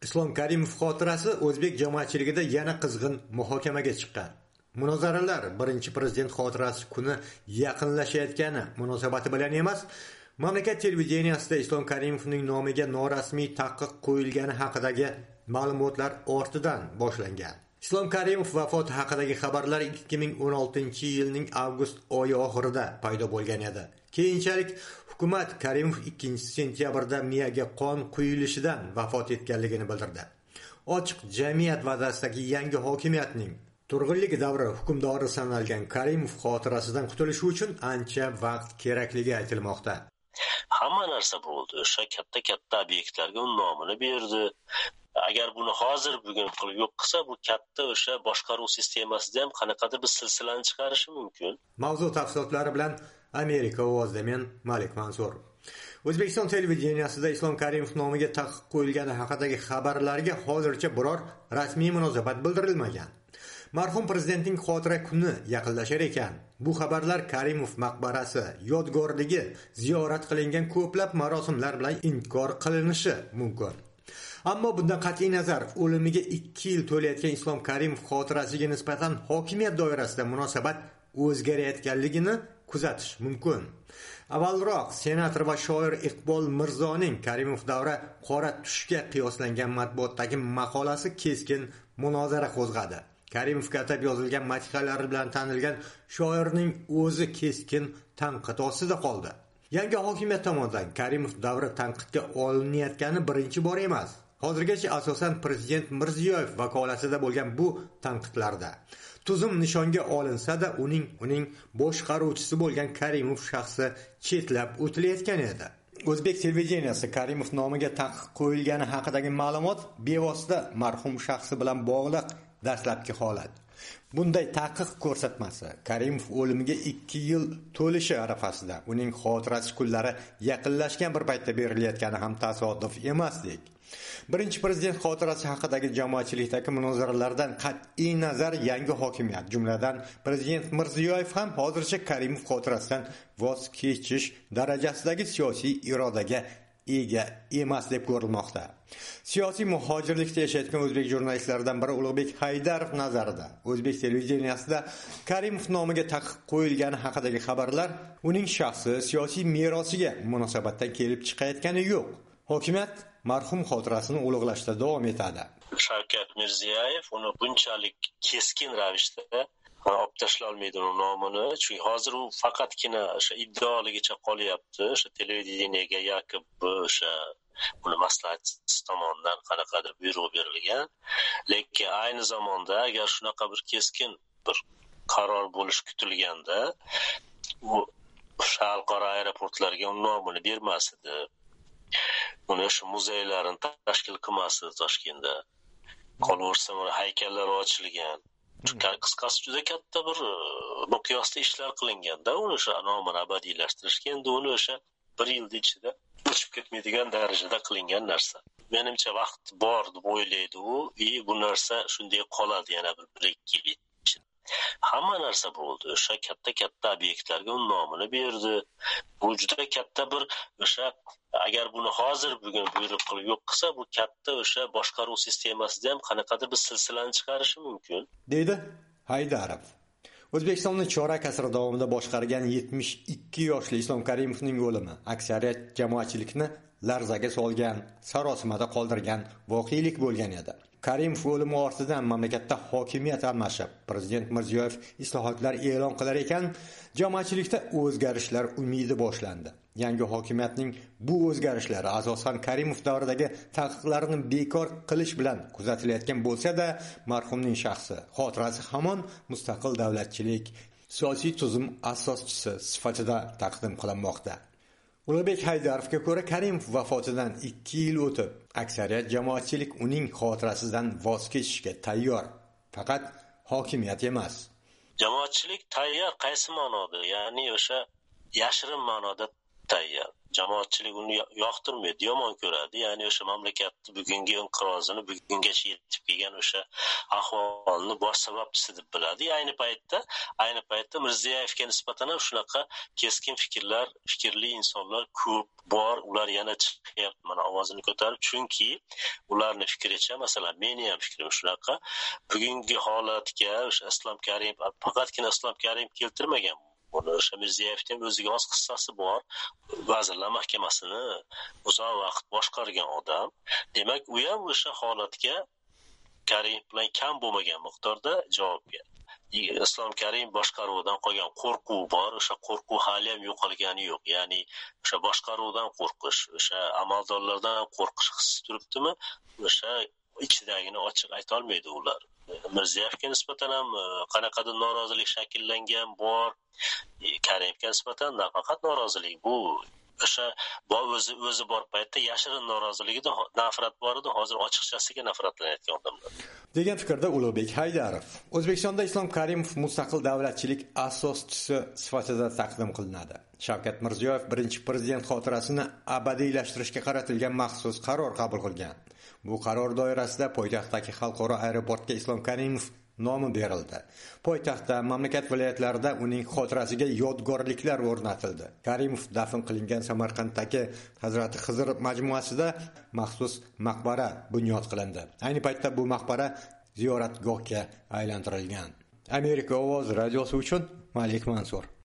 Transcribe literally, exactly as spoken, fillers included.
Islom Karimov xotirasi o'zbek jamoatchiligida yana qizg'in muhokamaga chiqqan. Munozaralar birinchi prezident xotirasi kuni yaqinlashayotgani munosabati bilan emas, mamlakat televideniyasida Islom Karimovning nomiga norasmiy taqiq qo'yilgani haqidagi ma'lumotlar ortidan boshlangan. Islom Karimov vafoti haqidagi xabarlar ikki ming o'n oltinchi yilning avgust oyi oxirida paydo bo'lgan edi. Keyinchalik hukumat Karimov ikkinchi sentyabrda miyaga qon quyilishidan vafot etganligini bildirdi. Ochiq jamiyat vazasidagi yangi hokimiyatning turg'unlik davri hukmdori sanalgan Karimov xotirasidan qutulish uchun ancha vaqt kerakligi aytilmoqda. Hamma narsa bo'ldi. O'sha katta-katta obyektlarga uning nomini berdi. Agar buni hozir bugun qilib yo'q qilsa, bu katta o'sha boshqaruv sistemasida ham qanaqadir bir silsilani chiqarishi mumkin. Mavzu tafsilotlari bilan Amerika ovozida men Malik Mansur. O'zbekiston televideniyasida Islom Karimov nomiga taqiq qo'yilgani haqidagi xabarlarga hozircha biror rasmiy munosabat bildirilmagan. Marhum prezidentning xotira kuni yaqinlashar ekan. Bu xabarlar Karimov maqbarasi, yodgorligi, ziyorat qilingan ko'plab marosimlar bilan inkor qilinishi mumkin. Ammo bundan qat'iy nazar, o'limiga ikki yil to'layotgan Islom Karimov xotirasiga nisbatan hokimiyat doirasida munosabat o'zgarayotganligini kuzatish mumkin. Avvalroq senator va shoir Iqbol Mirzoning Karimov davri qora tushga qiyoslangan matbuotdagi maqolasi keskin munozara qo'zg'adi. Karimovga atab yozilgan madhiyalari bilan tanilgan shoirning o'zi keskin tanqid ostida qoldi. Yangi hokimiyat tomonidan Karimov davri tanqidga olinayotgani birinchi bor emas. Hozirgacha asosan prezident Mirziyoyev vakolatida bo'lgan bu tanqidlarda tuzum nishonga olinsa-da, uning uning boshqaruvchisi bo'lgan Karimov shaxsi chetlab o'tilayotgan edi. O'zbek televideniyasi Karimov nomiga taqiq qo'yilgani haqidagi ma'lumot bevosita marhum shaxsi bilan bog'liq dastlabki holat. Bunday taqiq ko'rsatmasi Karimov o'limiga ikki yil to'lishi arafasida uning xotirasi kunlari yaqinlashgan bir paytda berilayotgani ham tasodif emasdek. Birinchi prezident xotirasi haqidagi jamoatchilikdagi munozaralardan qat'iy nazar yangi hokimiyat, jumladan prezident Mirziyoyev ham hozircha Karimov xotirasidan voz kechish darajasidagi siyosiy irodaga ega emas deb ko'rilmoqda. Siyosiy muhojirlikda yashayotgan o'zbek jurnalistlaridan biri Ulug'bek Haydarov nazarida o'zbek televideniyasida Karimov nomiga taqiq qo'yilgani haqidagi xabarlar uning shaxsi siyosiy merosiga munosabatdan kelib chiqayotgani yo'q. Hokimiyat marhum xotirasini ulug'lashda davom etadi. Shavkat Mirziyoyev uni bunchalik keskin ravishda olib tashlay olmaydi uning nomini, chunki hozir u faqatgina o'sha iddaoligicha qolyapti. O'sha televideniyaga yaqib o'sha uni maslahatchisi tomonidan qanaqadir buyruq berilgan. Lekin ayni zamonda agar shunaqa bir keskin bir qaror bo'lish kutilganda, u xalqaro aeroportlarga uning nomini bermas edi. Uni o'sha muzeylarni tashkil qilmasdi Toshkentda. Qolaversa, mana haykallar ochilgan. Qisqasi juda katta bir miqyosda ishlar qilinganda, uni o'sha nomini abadiylashtirishga endi uni o'sha bir yil ichida o'chib ketmaydigan darajada qilingan narsa. Menimcha vaqt bor deb o'ylaydi u, va bu narsa shunday qoladi yana bir ikki yil ichida. Hamma narsa bo'ldi. O'sha katta-katta obyektlarga uning nomini berdi. Bu juda katta bir o'sha agar buni hozir bugun buyruq qilib yo'q qilsa, bu katta o'sha boshqaruv sistemasida ham qanaqadir bir silsilani chiqarishi mumkin, deydi Haydarov. O'zbekistonni chorak asr davomida boshqargan yetmish ikki yoshli Islom Karimovning o'limi aksariyat jamoatchilikni larzaga solgan, sarosimada qoldirgan voqelik bo'lgan edi. Karimov o'limi ortidan mamlakatda hokimiyat almashib, prezident Mirziyoyev islohotlar e'lon qilar ekan, jamoatchilikda o'zgarishlar umidi boshlandi. Yangi hokimiyatning bu o'zgarishlari asosan Karimov davridagi taqiqlarni bekor qilish bilan kuzatilayotgan bo'lsa-da, marhumning shaxsi, xotirasi hamon mustaqil davlatchilik, siyosiy tuzum asoschisi sifatida taqdim qilinmoqda. Ulug'bek Haydarovga ko'ra, Karimov vafotidan ikki yil o'tib, aksariyat jamoatchilik uning xotirasidan voz kechishga tayyor. Faqat hokimiyat emas. Jamoatchilik tayyor qaysi ma'noda? Ya'ni o'sha yashirin ma'noda tayyor. jamoatchilik uni yoqtirmaydi, yomon ko'radi. Ya'ni o'sha mamlakatni bugungi inqirozini, bugungacha yetib kelgan o'sha ahvolni bosh sababchisi deb biladi. Ayni paytda, ayni paytda Mirziyoyevga nisbatan ham shunaqa keskin fikrlar, fikrli insonlar ko'p bor. Ular yana chiqyapti mana ovozini ko'tarib, chunki ularning fikricha, masalan, meni ham fikrim shunaqa, bugungi holatga o'sha Islom Karimov faqatgina Islom Karimov keltirmagan. Buni o'sha Mirziyoyevning o'ziga xos qissasi bor. Vazirlar Mahkamasini uzoq vaqt boshqargan odam. Demak, u ham o'sha holatga Karimov bilan kam bo'lmagan miqdorda javobgar. Islom Karimov boshqaruvidan qolgan qo'rquv bor. O'sha qo'rquv hali ham yo'qolgani yo'q. Ya'ni o'sha boshqaruvdan qo'rqish, o'sha amaldorlardan qo'rqish hissi turibdimi? O'sha ichidagini ochiq ayta olmaydi ular. Mirziyoyevga nisbatan ham qanaqadir norozilik shakllangan bor. Karimovga nisbatan nafaqat norozilik, bu o'sha o'zi o'zi bor paytda yashirin noroziligida nafrat bor edi, hozir ochiqchasiga nafratlanayotgan odamlar. degan fikrda Ulug'bek Haydarov. O'zbekistonda Islom Karimov mustaqil davlatchilik asoschisi sifatida taqdim qilinadi. Shavkat Mirziyoyev birinchi prezident xotirasini abadiylashtirishga qaratilgan maxsus qaror qabul qilgan. Bu qaror doirasida poytaxtdagi xalqaro aeroportga Islom Karimov nomi berildi. Poytaxtda, mamlakat viloyatlarida uning xotirasiga yodgorliklar o'rnatildi. Karimov dafn qilingan Samarqanddagi Hazrati Xizr majmuasida maxsus maqbara bunyod qilindi. Ayni paytda bu maqbara ziyoratgohga aylantirilgan. Amerika ovoz radiosi uchun Malik Mansur.